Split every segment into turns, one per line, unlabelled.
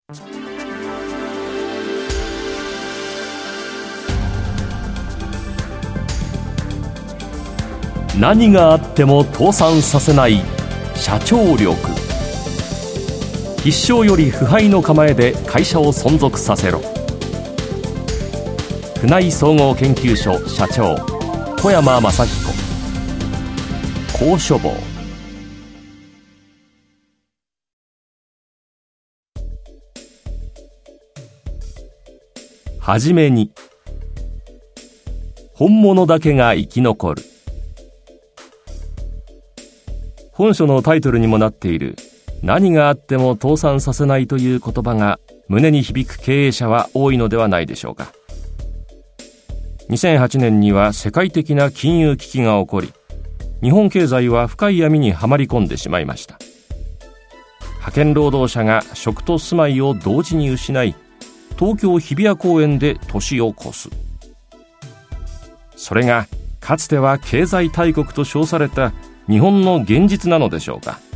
何があっても倒産させない社長力。必勝より腐敗の構えで会社を存続させろ。宮内総合研究所社長小山正彦。高書房。はじめに、本物だけが生き残る。本書のタイトルにもなっている何があっても倒産させないという言葉が胸に響く経営者は多いのではないでしょうか。2008年には世界的な金融危機が起こり、日本経済は深い闇にはまり込んでしまいました。派遣労働者が職と住まいを同時に失い、東京日比谷公園で年を越す。それがかつては経済大国と称された日本の現実なのでしょうか。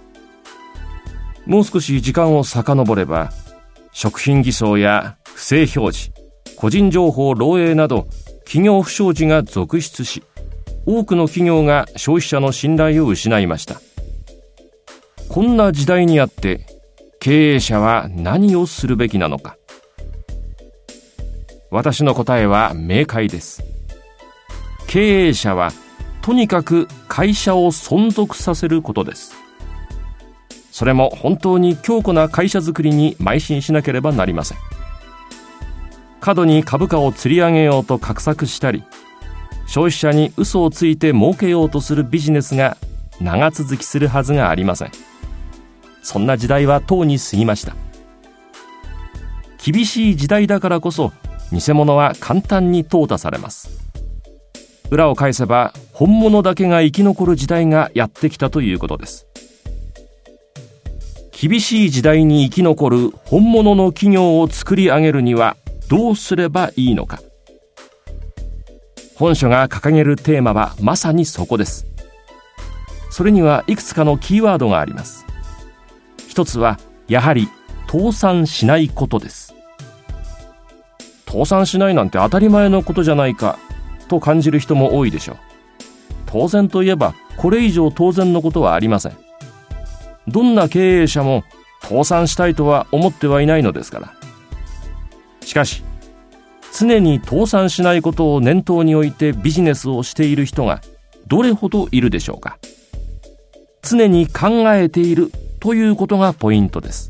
もう少し時間を遡れば、食品偽装や不正表示、個人情報漏洩など企業不祥事が続出し、多くの企業が消費者の信頼を失いました。こんな時代にあって経営者は何をするべきなのか。私の答えは明快です。経営者はとにかく会社を存続させることです。それも本当に強固な会社づくりに邁進しなければなりません。過度に株価を釣り上げようと画策したり、消費者に嘘をついて儲けようとするビジネスが長続きするはずがありません。そんな時代はとうに過ぎました。厳しい時代だからこそ偽物は簡単に淘汰されます。裏を返せば本物だけが生き残る時代がやってきたということです。厳しい時代に生き残る本物の企業を作り上げるにはどうすればいいのか。本書が掲げるテーマはまさにそこです。それにはいくつかのキーワードがあります。一つはやはり倒産しないことです。倒産しないなんて当たり前のことじゃないかと感じる人も多いでしょう。当然といえばこれ以上当然のことはありません。どんな経営者も倒産したいとは思ってはいないのですから。しかし常に倒産しないことを念頭に置いてビジネスをしている人がどれほどいるでしょうか。常に考えているということがポイントです。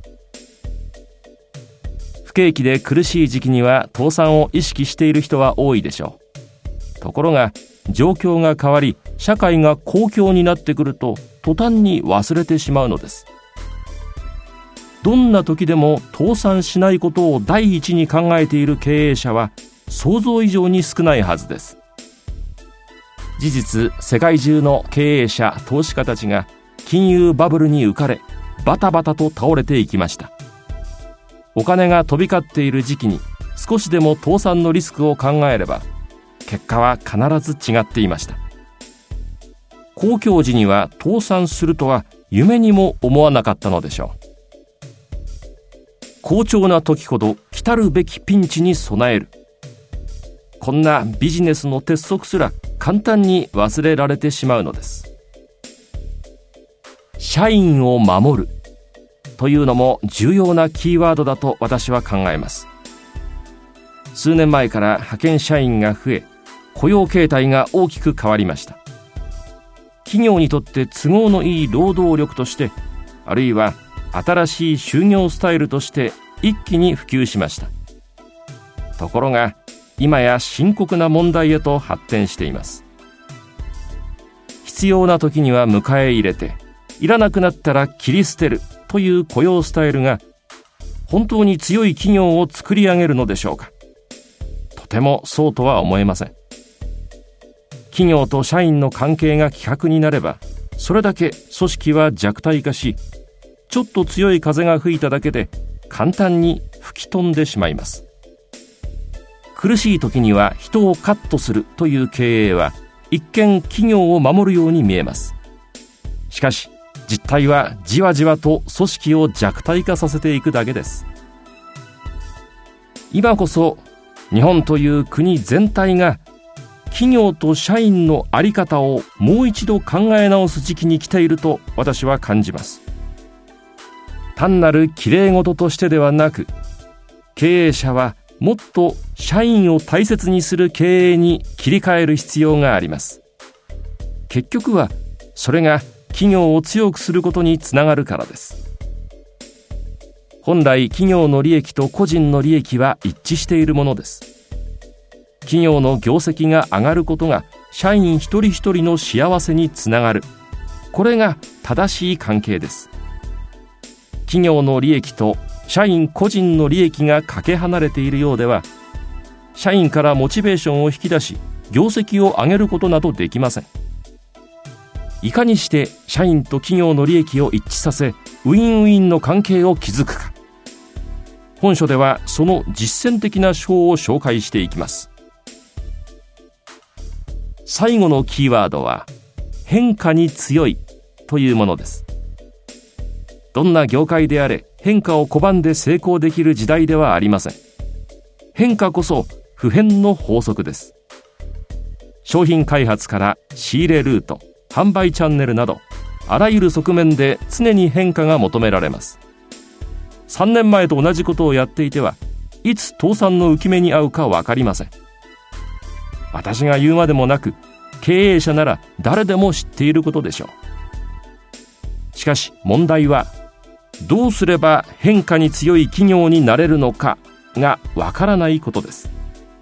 不景気で苦しい時期には倒産を意識している人は多いでしょう。ところが状況が変わり社会が好況になってくると途端に忘れてしまうのです。どんな時でも倒産しないことを第一に考えている経営者は想像以上に少ないはずです。事実、世界中の経営者、投資家たちが金融バブルに浮かれバタバタと倒れていきました。お金が飛び交っている時期に少しでも倒産のリスクを考えれば結果は必ず違っていました。好況時には倒産するとは夢にも思わなかったのでしょう。好調な時ほど来たるべきピンチに備える。こんなビジネスの鉄則すら簡単に忘れられてしまうのです。社員を守るというのも重要なキーワードだと私は考えます。数年前から派遣社員が増え、雇用形態が大きく変わりました。企業にとって都合のいい労働力として、あるいは新しい就業スタイルとして一気に普及しました。ところが今や深刻な問題へと発展しています。必要な時には迎え入れて、いらなくなったら切り捨てるという雇用スタイルが本当に強い企業を作り上げるのでしょうか。とてもそうとは思えません。企業と社員の関係が希薄になれば、それだけ組織は弱体化し、ちょっと強い風が吹いただけで簡単に吹き飛んでしまいます。苦しい時には人をカットするという経営は一見企業を守るように見えます。しかし実態はじわじわと組織を弱体化させていくだけです。 今こそ日本という国全体が企業と社員の在り方をもう一度考え直す時期に来ていると私は感じます。単なるきれい事としてではなく、経営者はもっと社員を大切にする経営に切り替える必要があります。結局はそれが企業を強くすることにつながるからです。本来企業の利益と個人の利益は一致しているものです。企業の業績が上がることが社員一人一人の幸せにつながる。これが正しい関係です。企業の利益と社員個人の利益がかけ離れているようでは、社員からモチベーションを引き出し、業績を上げることなどできません。いかにして社員と企業の利益を一致させ、ウィンウィンの関係を築くか。本書ではその実践的な手法を紹介していきます。最後のキーワードは、変化に強いというものです。どんな業界であれ、変化を拒んで成功できる時代ではありません。変化こそ不変の法則です。商品開発から仕入れルート、販売チャンネルなど、あらゆる側面で常に変化が求められます。3年前と同じことをやっていては、いつ倒産の浮き目に遭うか分かりません。私が言うまでもなく、経営者なら誰でも知っていることでしょう。しかし問題は、どうすれば変化に強い企業になれるのかがわからないことです。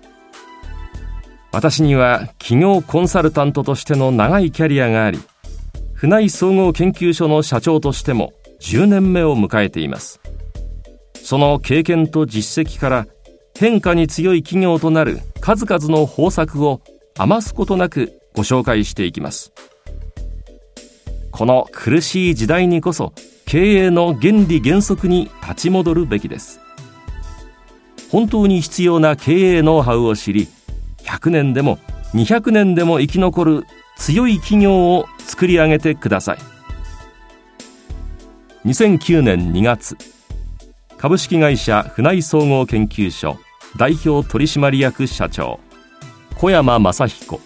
私には企業コンサルタントとしての長いキャリアがあり、船井総合研究所の社長としても10年目を迎えています。その経験と実績から変化に強い企業となる数々の方策を余すことなくご紹介していきます。この苦しい時代にこそ経営の原理原則に立ち戻るべきです。本当に必要な経営ノウハウを知り、100年でも200年でも生き残る強い企業を作り上げてください。2009年2月、株式会社船井総合研究所代表取締役社長小山正彦